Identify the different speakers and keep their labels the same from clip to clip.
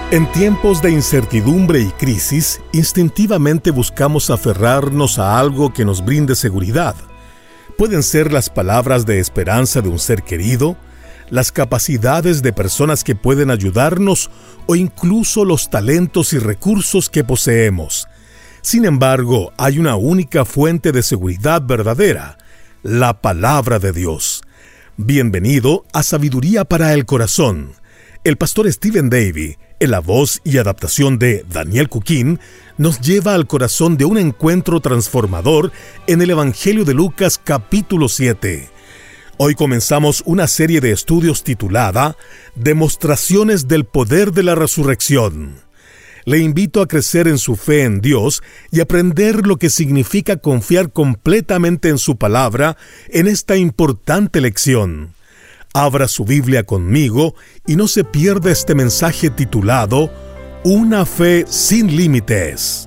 Speaker 1: En tiempos de incertidumbre y crisis, instintivamente buscamos aferrarnos a algo que nos brinde seguridad. Pueden ser las palabras de esperanza de un ser querido, las capacidades de personas que pueden ayudarnos o incluso los talentos y recursos que poseemos. Sin embargo, hay una única fuente de seguridad verdadera: la palabra de Dios. Bienvenido a Sabiduría para el Corazón. El pastor Stephen Davey, en la voz y adaptación de Daniel Cuquín, nos lleva al corazón de un encuentro transformador en el Evangelio de Lucas capítulo 7. Hoy comenzamos una serie de estudios titulada Demostraciones del Poder de la Resurrección. Le invito a crecer en su fe en Dios y aprender lo que significa confiar completamente en su palabra en esta importante lección. Abra su Biblia conmigo y no se pierda este mensaje titulado Una fe sin límites.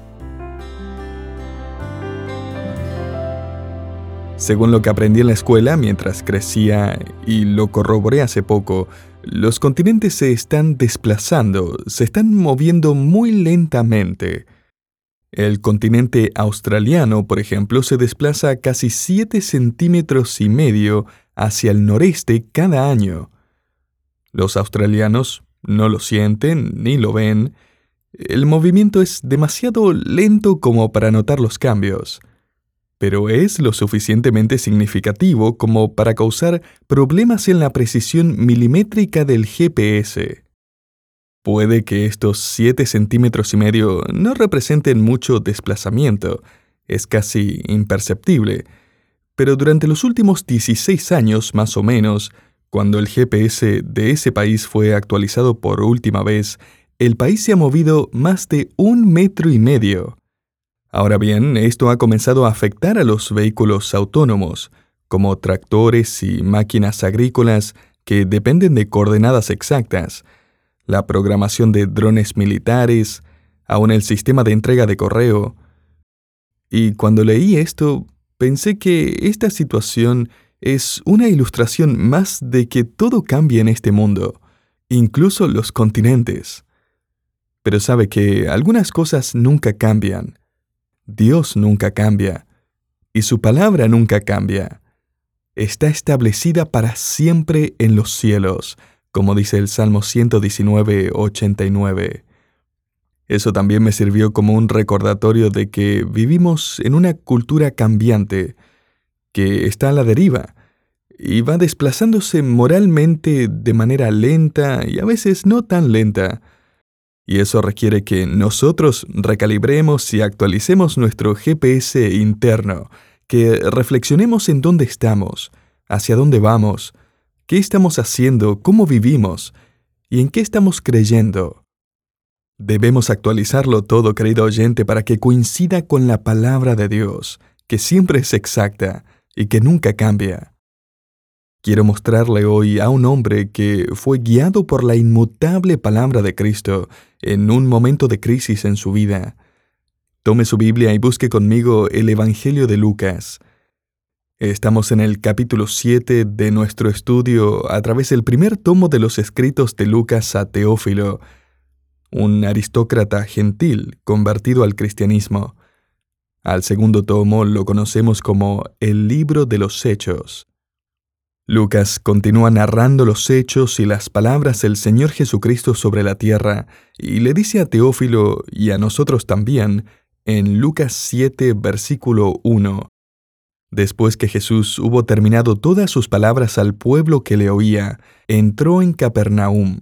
Speaker 2: Según lo que aprendí en la escuela mientras crecía, y lo corroboré hace poco, los continentes se están desplazando, se están moviendo muy lentamente. El continente australiano, por ejemplo, se desplaza casi 7,5 centímetros hacia el noreste cada año. Los australianos no lo sienten ni lo ven. El movimiento es demasiado lento como para notar los cambios, pero es lo suficientemente significativo como para causar problemas en la precisión milimétrica del GPS. Puede que estos 7,5 centímetros no representen mucho desplazamiento, es casi imperceptible, pero durante los últimos 16 años más o menos, cuando el GPS de ese país fue actualizado por última vez, el país se ha movido más de 1,5 metros. Ahora bien, esto ha comenzado a afectar a los vehículos autónomos, como tractores y máquinas agrícolas que dependen de coordenadas exactas, la programación de drones militares, aún el sistema de entrega de correo. Y cuando leí esto, pensé que esta situación es una ilustración más de que todo cambia en este mundo, incluso los continentes. Pero sabe que algunas cosas nunca cambian. Dios nunca cambia, y su palabra nunca cambia. Está establecida para siempre en los cielos, como dice el Salmo 119:89. Eso también me sirvió como un recordatorio de que vivimos en una cultura cambiante, que está a la deriva, y va desplazándose moralmente de manera lenta y a veces no tan lenta. Y eso requiere que nosotros recalibremos y actualicemos nuestro GPS interno, que reflexionemos en dónde estamos, hacia dónde vamos, qué estamos haciendo, cómo vivimos y en qué estamos creyendo. Debemos actualizarlo todo, querido oyente, para que coincida con la palabra de Dios, que siempre es exacta y que nunca cambia. Quiero mostrarle hoy a un hombre que fue guiado por la inmutable palabra de Cristo en un momento de crisis en su vida. Tome su Biblia y busque conmigo el Evangelio de Lucas. Estamos en el capítulo 7 de nuestro estudio a través del primer tomo de los escritos de Lucas a Teófilo, un aristócrata gentil convertido al cristianismo. Al segundo tomo lo conocemos como el Libro de los Hechos. Lucas continúa narrando los hechos y las palabras del Señor Jesucristo sobre la tierra, y le dice a Teófilo y a nosotros también, en Lucas 7, versículo 1, después que Jesús hubo terminado todas sus palabras al pueblo que le oía, entró en Capernaum.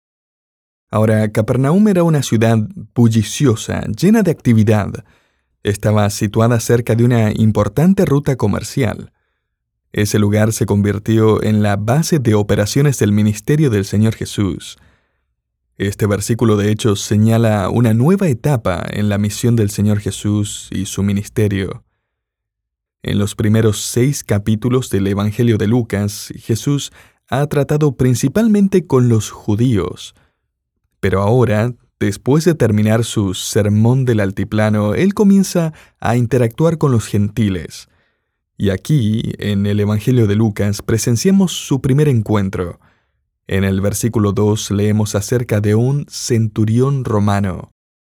Speaker 2: Ahora, Capernaum era una ciudad bulliciosa, llena de actividad. Estaba situada cerca de una importante ruta comercial. Ese lugar se convirtió en la base de operaciones del ministerio del Señor Jesús. Este versículo de Hechos señala una nueva etapa en la misión del Señor Jesús y su ministerio. En los primeros 6 capítulos del Evangelio de Lucas, Jesús ha tratado principalmente con los judíos. Pero ahora, después de terminar su sermón del altiplano, él comienza a interactuar con los gentiles. Y aquí, en el Evangelio de Lucas, presenciamos su primer encuentro. En el versículo 2 leemos acerca de un centurión romano.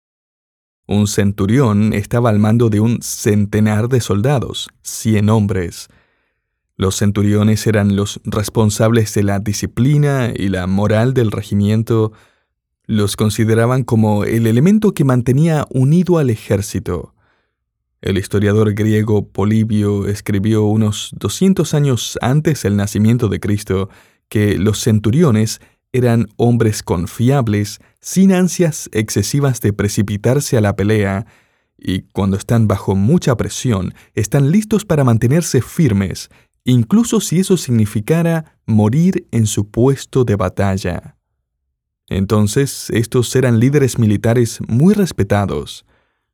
Speaker 2: Un centurión estaba al mando de un centenar de soldados, 100 hombres. Los centuriones eran los responsables de la disciplina y la moral del regimiento. Los consideraban como el elemento que mantenía unido al ejército. El historiador griego Polibio escribió unos 200 años antes del nacimiento de Cristo que los centuriones eran hombres confiables, sin ansias excesivas de precipitarse a la pelea, y cuando están bajo mucha presión, están listos para mantenerse firmes, incluso si eso significara morir en su puesto de batalla. Entonces, estos eran líderes militares muy respetados.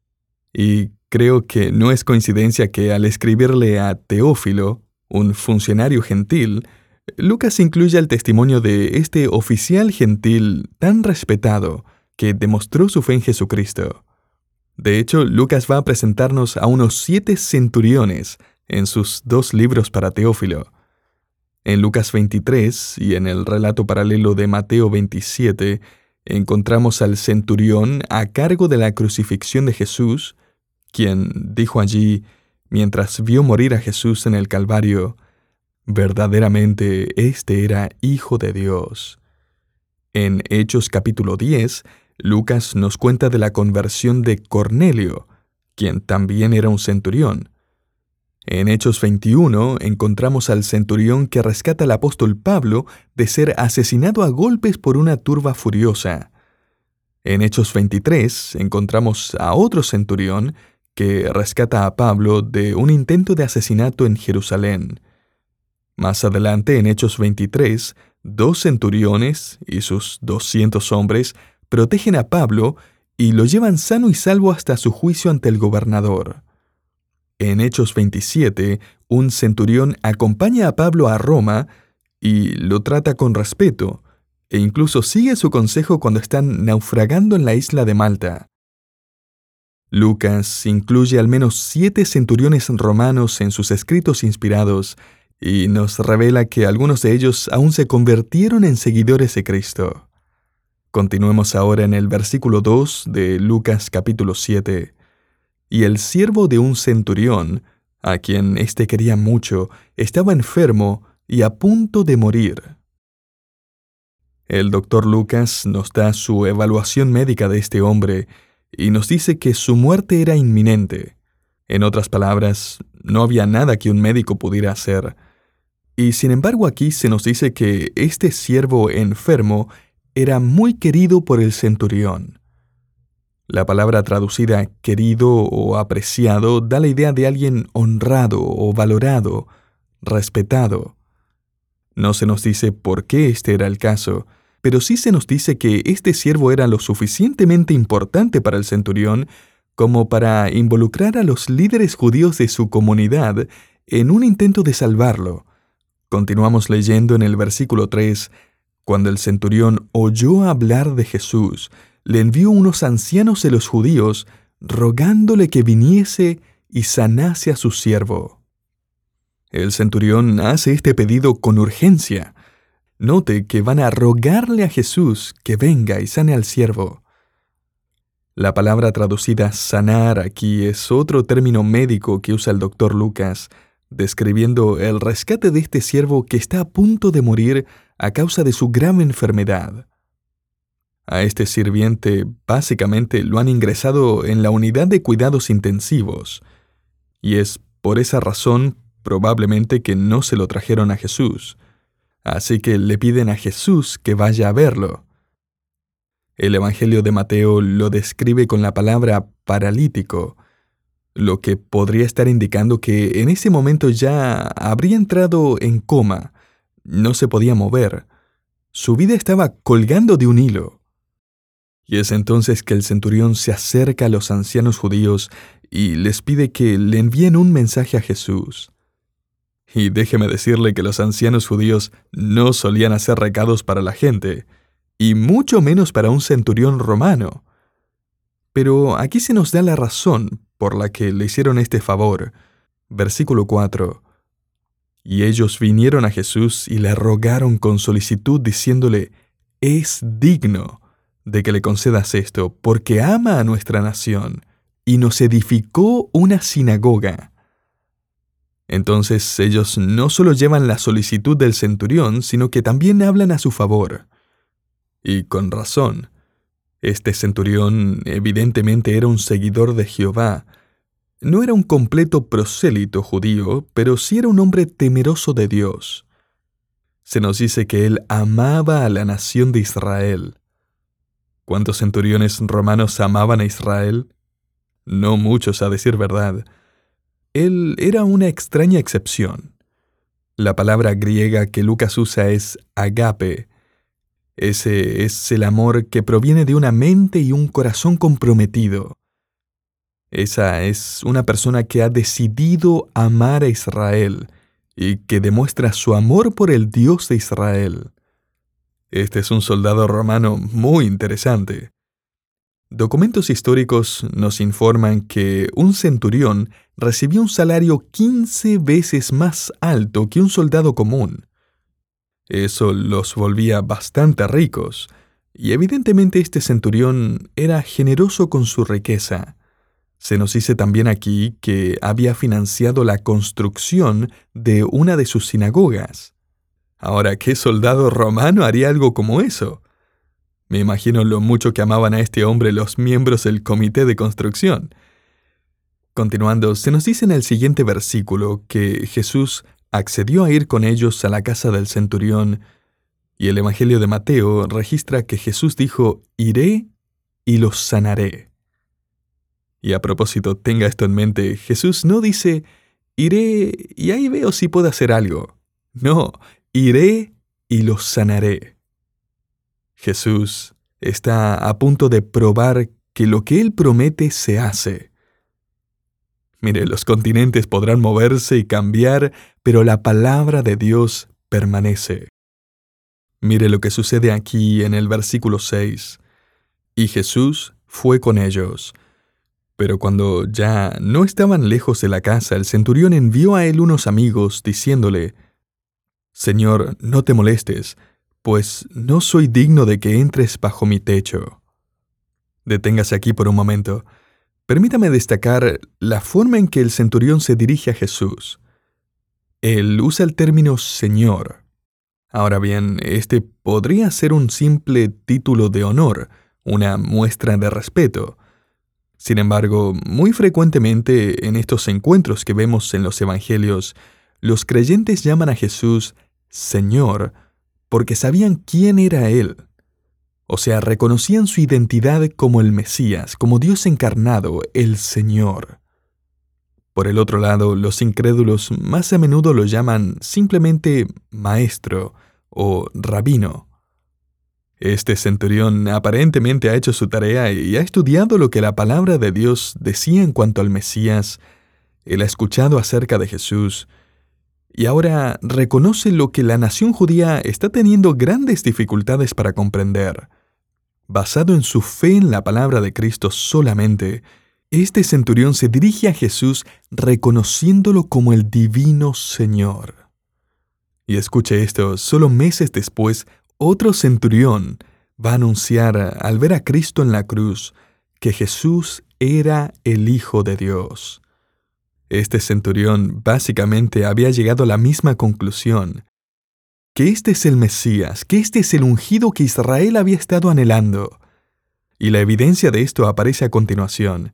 Speaker 2: Y creo que no es coincidencia que al escribirle a Teófilo, un funcionario gentil, Lucas incluye el testimonio de este oficial gentil tan respetado que demostró su fe en Jesucristo. De hecho, Lucas va a presentarnos a unos 7 centuriones en sus 2 libros para Teófilo. En Lucas 23 y en el relato paralelo de Mateo 27, encontramos al centurión a cargo de la crucifixión de Jesús, quien dijo allí, mientras vio morir a Jesús en el Calvario, verdaderamente este era Hijo de Dios. En Hechos capítulo 10, Lucas nos cuenta de la conversión de Cornelio, quien también era un centurión. En Hechos 21 encontramos al centurión que rescata al apóstol Pablo de ser asesinado a golpes por una turba furiosa. En Hechos 23 encontramos a otro centurión que rescata a Pablo de un intento de asesinato en Jerusalén. Más adelante, en Hechos 23, 2 centuriones y sus 200 hombres protegen a Pablo y lo llevan sano y salvo hasta su juicio ante el gobernador. En Hechos 27, un centurión acompaña a Pablo a Roma y lo trata con respeto, e incluso sigue su consejo cuando están naufragando en la isla de Malta. Lucas incluye al menos 7 centuriones romanos en sus escritos inspirados y nos revela que algunos de ellos aún se convirtieron en seguidores de Cristo. Continuemos ahora en el versículo 2 de Lucas capítulo 7. Y el siervo de un centurión, a quien éste quería mucho, estaba enfermo y a punto de morir. El doctor Lucas nos da su evaluación médica de este hombre y nos dice que su muerte era inminente. En otras palabras, no había nada que un médico pudiera hacer. Y sin embargo aquí se nos dice que este siervo enfermo era muy querido por el centurión. La palabra traducida querido o apreciado da la idea de alguien honrado o valorado, respetado. No se nos dice por qué este era el caso, pero sí se nos dice que este siervo era lo suficientemente importante para el centurión como para involucrar a los líderes judíos de su comunidad en un intento de salvarlo. Continuamos leyendo en el versículo 3, cuando el centurión oyó hablar de Jesús, le envió unos ancianos de los judíos, rogándole que viniese y sanase a su siervo. El centurión hace este pedido con urgencia. Note que van a rogarle a Jesús que venga y sane al siervo. La palabra traducida sanar aquí es otro término médico que usa el doctor Lucas, describiendo el rescate de este siervo que está a punto de morir a causa de su grave enfermedad. A este sirviente básicamente lo han ingresado en la unidad de cuidados intensivos, y es por esa razón probablemente que no se lo trajeron a Jesús. Así que le piden a Jesús que vaya a verlo. El Evangelio de Mateo lo describe con la palabra paralítico, lo que podría estar indicando que en ese momento ya habría entrado en coma, no se podía mover, su vida estaba colgando de un hilo. Y es entonces que el centurión se acerca a los ancianos judíos y les pide que le envíen un mensaje a Jesús. Y déjeme decirle que los ancianos judíos no solían hacer recados para la gente, y mucho menos para un centurión romano. Pero aquí se nos da la razón por la que le hicieron este favor. Versículo 4. Y ellos vinieron a Jesús y le rogaron con solicitud, diciéndole: «Es digno de que le concedas esto, porque ama a nuestra nación, y nos edificó una sinagoga». Entonces ellos no solo llevan la solicitud del centurión, sino que también hablan a su favor. Y con razón. Este centurión evidentemente era un seguidor de Jehová. No era un completo prosélito judío, pero sí era un hombre temeroso de Dios. Se nos dice que él amaba a la nación de Israel. ¿Cuántos centuriones romanos amaban a Israel? No muchos, a decir verdad. Él era una extraña excepción. La palabra griega que Lucas usa es agape. Ese es el amor que proviene de una mente y un corazón comprometido. Esa es una persona que ha decidido amar a Israel y que demuestra su amor por el Dios de Israel. Este es un soldado romano muy interesante. Documentos históricos nos informan que un centurión recibió un salario 15 veces más alto que un soldado común. Eso los volvía bastante ricos, y evidentemente este centurión era generoso con su riqueza. Se nos dice también aquí que había financiado la construcción de una de sus sinagogas. Ahora, ¿qué soldado romano haría algo como eso? Me imagino lo mucho que amaban a este hombre los miembros del comité de construcción. Continuando, se nos dice en el siguiente versículo que Jesús accedió a ir con ellos a la casa del centurión, y el Evangelio de Mateo registra que Jesús dijo: «Iré y los sanaré». Y a propósito, tenga esto en mente, Jesús no dice: «Iré y ahí veo si puedo hacer algo». No, iré y los sanaré. Jesús está a punto de probar que lo que Él promete se hace. Mire, los continentes podrán moverse y cambiar, pero la palabra de Dios permanece. Mire lo que sucede aquí en el versículo 6. Y Jesús fue con ellos. Pero cuando ya no estaban lejos de la casa, el centurión envió a él unos amigos, diciéndole: «Señor, no te molestes, pues no soy digno de que entres bajo mi techo». Deténgase aquí por un momento. Permítame destacar la forma en que el centurión se dirige a Jesús. Él usa el término Señor. Ahora bien, este podría ser un simple título de honor, una muestra de respeto. Sin embargo, muy frecuentemente en estos encuentros que vemos en los Evangelios, los creyentes llaman a Jesús Señor porque sabían quién era Él. O sea, reconocían su identidad como el Mesías, como Dios encarnado, el Señor. Por el otro lado, los incrédulos más a menudo lo llaman simplemente Maestro o Rabino. Este centurión aparentemente ha hecho su tarea y ha estudiado lo que la palabra de Dios decía en cuanto al Mesías. Él ha escuchado acerca de Jesús y ahora reconoce lo que la nación judía está teniendo grandes dificultades para comprender. Basado en su fe en la palabra de Cristo solamente, este centurión se dirige a Jesús reconociéndolo como el divino Señor. Y escuche esto, solo meses después, otro centurión va a anunciar, al ver a Cristo en la cruz, que Jesús era el Hijo de Dios. Este centurión básicamente había llegado a la misma conclusión, que este es el Mesías, que este es el ungido que Israel había estado anhelando. Y la evidencia de esto aparece a continuación.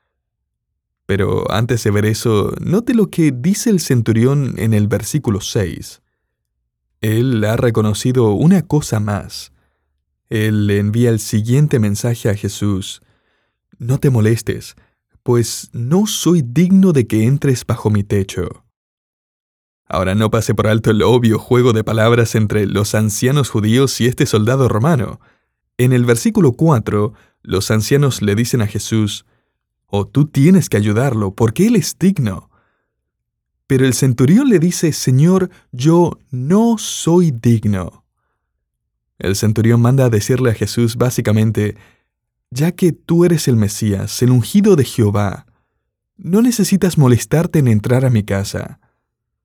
Speaker 2: Pero antes de ver eso, note lo que dice el centurión en el versículo 6. Él ha reconocido una cosa más. Él le envía el siguiente mensaje a Jesús: «No te molestes, pues no soy digno de que entres bajo mi techo». Ahora no pase por alto el obvio juego de palabras entre los ancianos judíos y este soldado romano. En el versículo 4, los ancianos le dicen a Jesús: «Oh, tú tienes que ayudarlo, porque él es digno». Pero el centurión le dice: «Señor, yo no soy digno». El centurión manda a decirle a Jesús básicamente: «Ya que tú eres el Mesías, el ungido de Jehová, no necesitas molestarte en entrar a mi casa.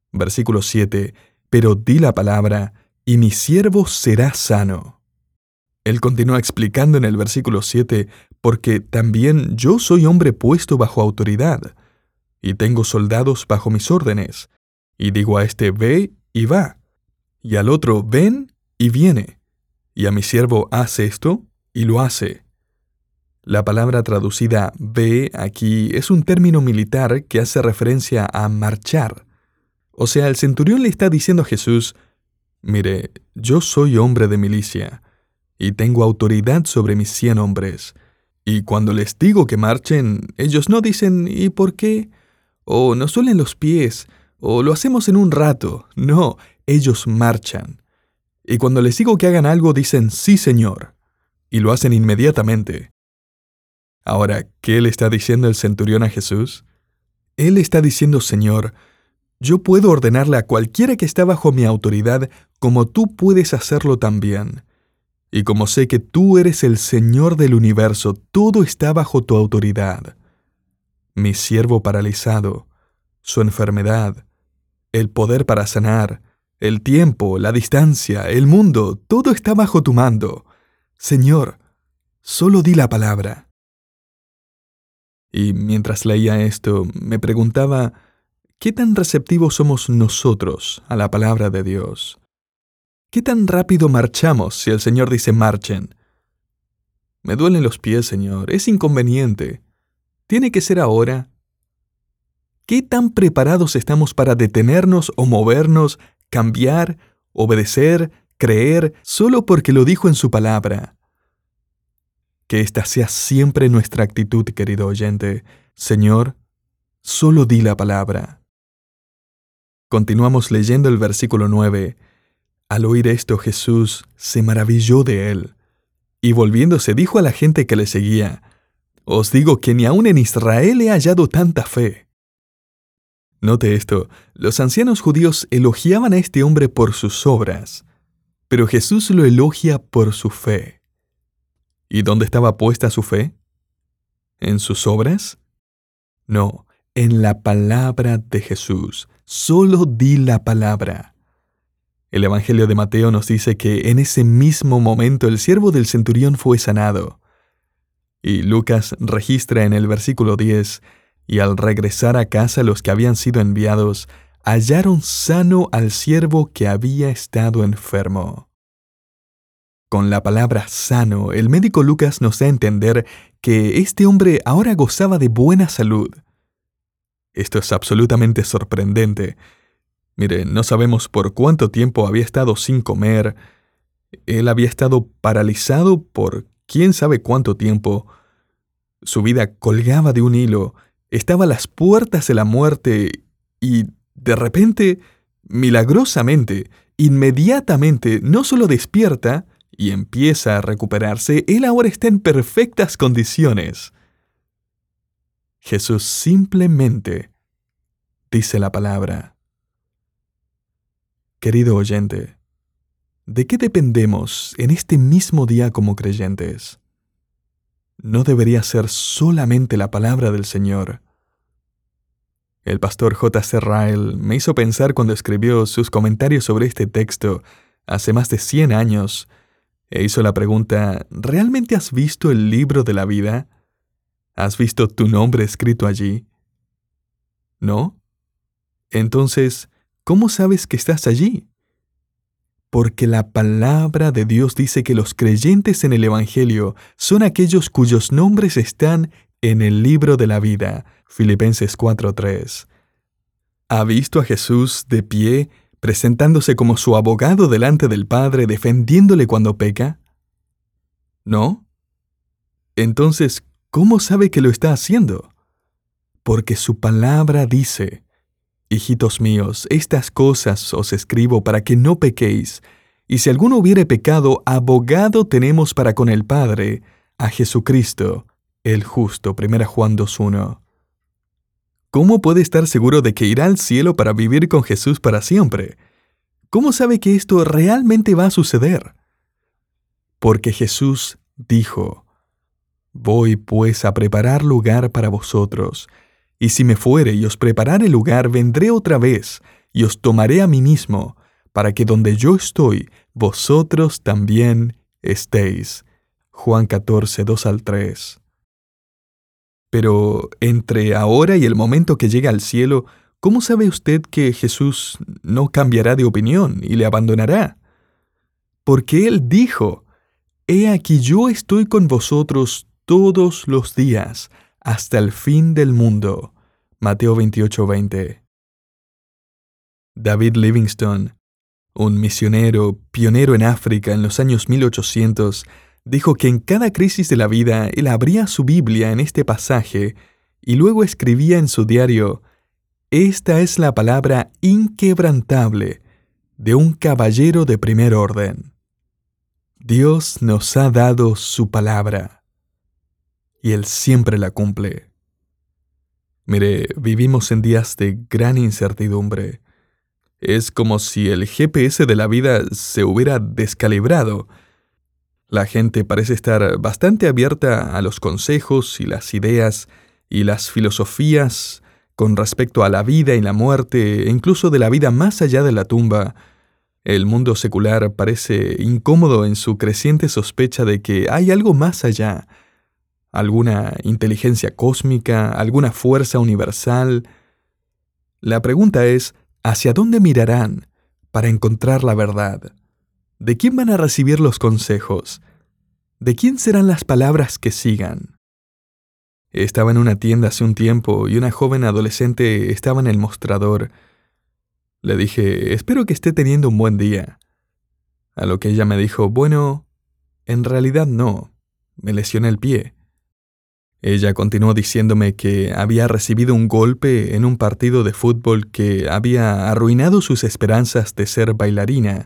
Speaker 2: Versículo 7. Pero di la palabra, y mi siervo será sano. Él continúa explicando en el versículo 7, porque también yo soy hombre puesto bajo autoridad, y tengo soldados bajo mis órdenes, y digo a este ve y va, y al otro ven y viene, y a mi siervo haz esto y lo hace. La palabra traducida ve aquí es un término militar que hace referencia a marchar. O sea, el centurión le está diciendo a Jesús, mire, yo soy hombre de milicia, y tengo autoridad sobre mis 100 hombres, y cuando les digo que marchen, ellos no dicen ¿y por qué? O nos duelen los pies, o lo hacemos en un rato. No, ellos marchan. Y cuando les digo que hagan algo, dicen sí, Señor, y lo hacen inmediatamente. Ahora, ¿qué le está diciendo el centurión a Jesús? Él está diciendo, Señor, yo puedo ordenarle a cualquiera que está bajo mi autoridad como tú puedes hacerlo también. Y como sé que tú eres el Señor del universo, todo está bajo tu autoridad. Mi siervo paralizado, su enfermedad, el poder para sanar, el tiempo, la distancia, el mundo, todo está bajo tu mando. Señor, solo di la palabra. Y mientras leía esto, me preguntaba, ¿qué tan receptivos somos nosotros a la palabra de Dios? ¿Qué tan rápido marchamos si el Señor dice marchen? Me duelen los pies, Señor, es inconveniente. ¿Tiene que ser ahora? ¿Qué tan preparados estamos para detenernos o movernos, cambiar, obedecer, creer, solo porque lo dijo en su palabra? Que esta sea siempre nuestra actitud, querido oyente. Señor, solo di la palabra. Continuamos leyendo el versículo 9. Al oír esto, Jesús se maravilló de él, y volviéndose dijo a la gente que le seguía, os digo que ni aun en Israel he hallado tanta fe. Note esto, los ancianos judíos elogiaban a este hombre por sus obras, pero Jesús lo elogia por su fe. ¿Y dónde estaba puesta su fe? ¿En sus obras? No, en la palabra de Jesús. Solo di la palabra. El Evangelio de Mateo nos dice que en ese mismo momento el siervo del centurión fue sanado. Y Lucas registra en el versículo 10, y al regresar a casa los que habían sido enviados, hallaron sano al siervo que había estado enfermo. Con la palabra sano, el médico Lucas nos da a entender que este hombre ahora gozaba de buena salud. Esto es absolutamente sorprendente. Mire, no sabemos por cuánto tiempo había estado sin comer. Él había estado paralizado por quién sabe cuánto tiempo. Su vida colgaba de un hilo, estaba a las puertas de la muerte y, de repente, milagrosamente, inmediatamente, no solo despierta y empieza a recuperarse, él ahora está en perfectas condiciones. Jesús simplemente dice la palabra. Querido oyente, ¿de qué dependemos en este mismo día como creyentes? No debería ser solamente la palabra del Señor. El pastor J.C. Ryle me hizo pensar cuando escribió sus comentarios sobre este texto hace más de 100 años, e hizo la pregunta, ¿realmente has visto el libro de la vida? ¿Has visto tu nombre escrito allí? ¿No? Entonces, ¿cómo sabes que estás allí? Porque la palabra de Dios dice que los creyentes en el Evangelio son aquellos cuyos nombres están en el libro de la vida. Filipenses 4:3. ¿Ha visto a Jesús de pie, presentándose como su abogado delante del Padre, defendiéndole cuando peca? ¿No? Entonces, ¿cómo sabe que lo está haciendo? Porque su palabra dice, hijitos míos, estas cosas os escribo para que no pequéis, y si alguno hubiere pecado, abogado tenemos para con el Padre, a Jesucristo, el justo. 1 Juan 2:1. ¿Cómo puede estar seguro de que irá al cielo para vivir con Jesús para siempre? ¿Cómo sabe que esto realmente va a suceder? Porque Jesús dijo, voy pues a preparar lugar para vosotros, y si me fuere y os preparare lugar, vendré otra vez, y os tomaré a mí mismo, para que donde yo estoy, vosotros también estéis. Juan 14, 2-3. Pero entre ahora y el momento que llega al cielo, ¿cómo sabe usted que Jesús no cambiará de opinión y le abandonará? Porque Él dijo: He aquí yo estoy con vosotros todos los días, hasta el fin del mundo. Mateo 28:20. David Livingstone, un misionero pionero en África en los años 1800, dijo que en cada crisis de la vida él abría su Biblia en este pasaje y luego escribía en su diario: Esta es la palabra inquebrantable de un caballero de primer orden. Dios nos ha dado su palabra y Él siempre la cumple. Mire, vivimos en días de gran incertidumbre. Es como si el GPS de la vida se hubiera descalibrado. La gente parece estar bastante abierta a los consejos y las ideas y las filosofías con respecto a la vida y la muerte, e incluso de la vida más allá de la tumba. El mundo secular parece incómodo en su creciente sospecha de que hay algo más allá, alguna inteligencia cósmica, alguna fuerza universal. La pregunta es: ¿hacia dónde mirarán para encontrar la verdad? ¿De quién van a recibir los consejos? ¿De quién serán las palabras que sigan? Estaba en una tienda hace un tiempo y una joven adolescente estaba en el mostrador. Le dije: espero que esté teniendo un buen día. A lo que ella me dijo: bueno, en realidad no, me lesioné el pie. Ella continuó diciéndome que había recibido un golpe en un partido de fútbol que había arruinado sus esperanzas de ser bailarina.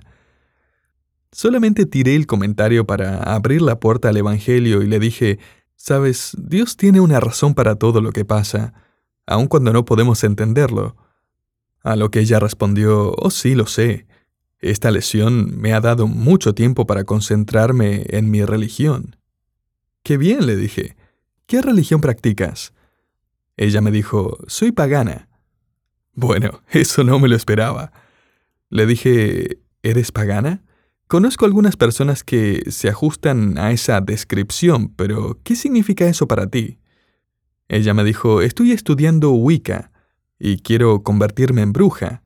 Speaker 2: Solamente tiré el comentario para abrir la puerta al Evangelio y le dije: «Sabes, Dios tiene una razón para todo lo que pasa, aun cuando no podemos entenderlo». A lo que ella respondió: «Oh, sí, lo sé. Esta lesión me ha dado mucho tiempo para concentrarme en mi religión». «Qué bien», le dije. «¿Qué religión practicas?» Ella me dijo: «Soy pagana». Bueno, eso no me lo esperaba. Le dije: «¿Eres pagana? Conozco algunas personas que se ajustan a esa descripción, pero ¿qué significa eso para ti?» Ella me dijo: «Estoy estudiando Wicca y quiero convertirme en bruja».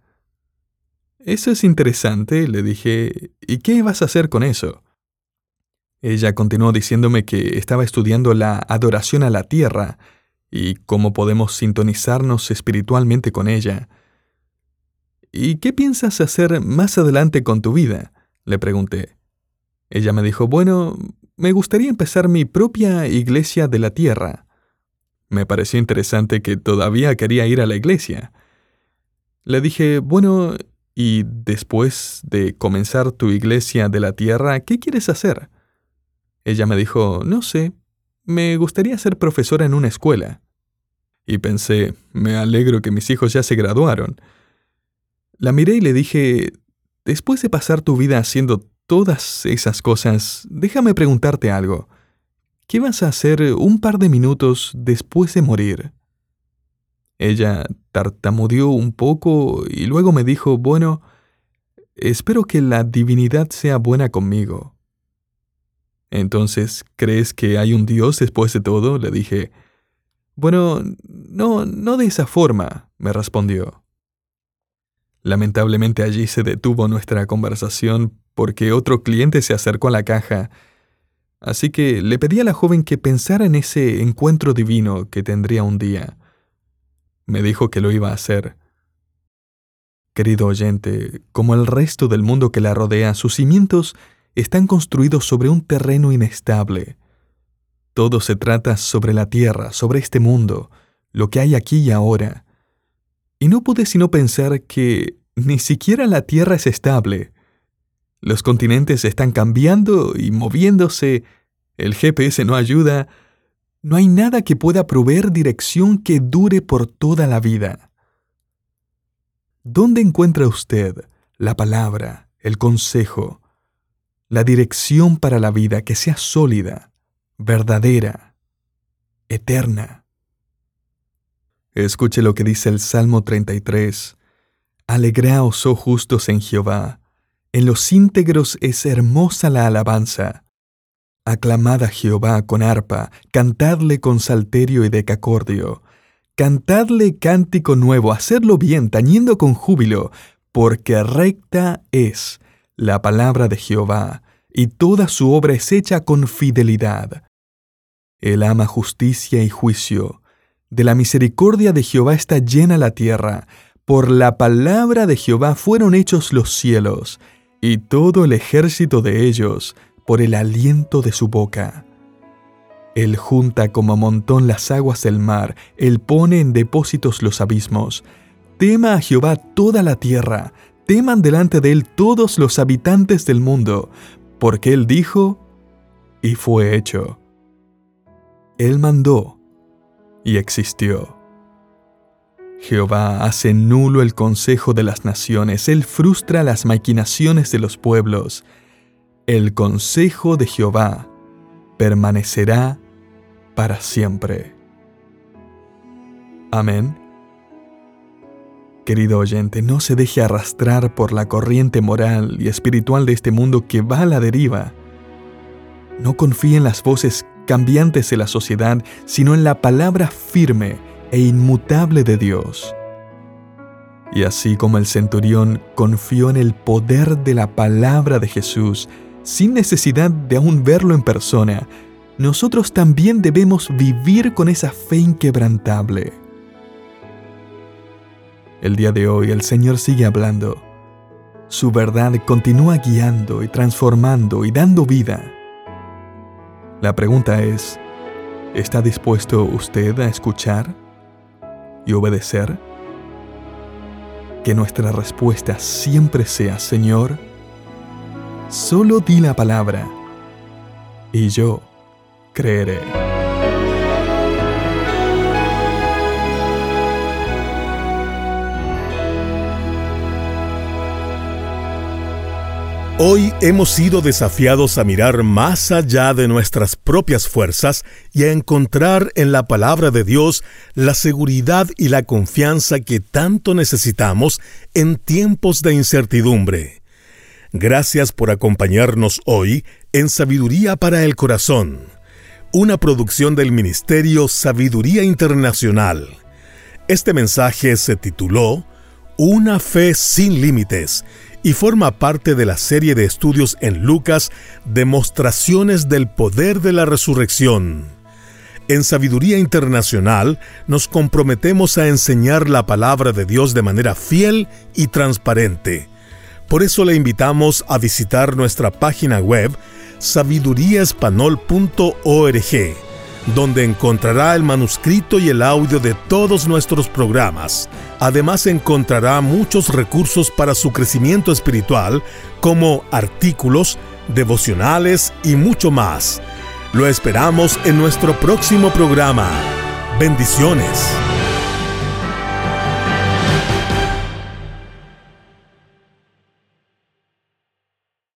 Speaker 2: «Eso es interesante», le dije. «¿Y qué vas a hacer con eso?» Ella continuó diciéndome que estaba estudiando la adoración a la tierra y cómo podemos sintonizarnos espiritualmente con ella. «¿Y qué piensas hacer más adelante con tu vida?», le pregunté. Ella me dijo: «Bueno, me gustaría empezar mi propia iglesia de la tierra». Me pareció interesante que todavía quería ir a la iglesia. Le dije: «Bueno, y después de comenzar tu iglesia de la tierra, ¿qué quieres hacer?» Ella me dijo: «No sé, me gustaría ser profesora en una escuela». Y pensé: me alegro que mis hijos ya se graduaron. La miré y le dije: «Después de pasar tu vida haciendo todas esas cosas, déjame preguntarte algo. ¿Qué vas a hacer un par de minutos después de morir?» Ella tartamudeó un poco y luego me dijo: «Bueno, espero que la divinidad sea buena conmigo». «Entonces, ¿crees que hay un Dios después de todo?», le dije. «Bueno, no de esa forma», me respondió. Lamentablemente allí se detuvo nuestra conversación porque otro cliente se acercó a la caja, así que le pedí a la joven que pensara en ese encuentro divino que tendría un día. Me dijo que lo iba a hacer. Querido oyente, como el resto del mundo que la rodea, sus cimientos están construidos sobre un terreno inestable. Todo se trata sobre la tierra, sobre este mundo, lo que hay aquí y ahora. Y no pude sino pensar que ni siquiera la tierra es estable. Los continentes están cambiando y moviéndose, el GPS no ayuda, no hay nada que pueda proveer dirección que dure por toda la vida. ¿Dónde encuentra usted la palabra, el consejo, la dirección para la vida que sea sólida, verdadera, eterna? Escuche lo que dice el Salmo 33. Alegraos, oh justos, en Jehová. En los íntegros es hermosa la alabanza. Aclamad a Jehová con arpa, cantadle con salterio y decacordio. Cantadle cántico nuevo, hacedlo bien, tañiendo con júbilo, porque recta es la palabra de Jehová, y toda su obra es hecha con fidelidad. Él ama justicia y juicio. De la misericordia de Jehová está llena la tierra. Por la palabra de Jehová fueron hechos los cielos, y todo el ejército de ellos por el aliento de su boca. Él junta como montón las aguas del mar, Él pone en depósitos los abismos. Tema a Jehová toda la tierra, teman delante de Él todos los habitantes del mundo, porque Él dijo, y fue hecho. Él mandó, y existió. Jehová hace nulo el consejo de las naciones, Él frustra las maquinaciones de los pueblos. El consejo de Jehová permanecerá para siempre. Amén. Querido oyente, no se deje arrastrar por la corriente moral y espiritual de este mundo que va a la deriva. No confíe en las voces cambiantes de la sociedad, sino en la palabra firme e inmutable de Dios. Y así como el centurión confió en el poder de la palabra de Jesús, sin necesidad de aún verlo en persona, nosotros también debemos vivir con esa fe inquebrantable. El día de hoy el Señor sigue hablando. Su verdad continúa guiando y transformando y dando vida. La pregunta es, ¿está dispuesto usted a escuchar y obedecer? Que nuestra respuesta siempre sea, Señor, solo di la palabra, y yo creeré.
Speaker 1: Hoy hemos sido desafiados a mirar más allá de nuestras propias fuerzas y a encontrar en la palabra de Dios la seguridad y la confianza que tanto necesitamos en tiempos de incertidumbre. Gracias por acompañarnos hoy en Sabiduría para el Corazón, una producción del Ministerio Sabiduría Internacional. Este mensaje se tituló Una fe sin límites y forma parte de la serie de estudios en Lucas, Demostraciones del poder de la resurrección. En Sabiduría Internacional nos comprometemos a enseñar la palabra de Dios de manera fiel y transparente. Por eso le invitamos a visitar nuestra página web sabiduriaespanol.org, donde encontrará el manuscrito y el audio de todos nuestros programas. Además encontrará muchos recursos para su crecimiento espiritual, como artículos, devocionales y mucho más. Lo esperamos en nuestro próximo programa. Bendiciones.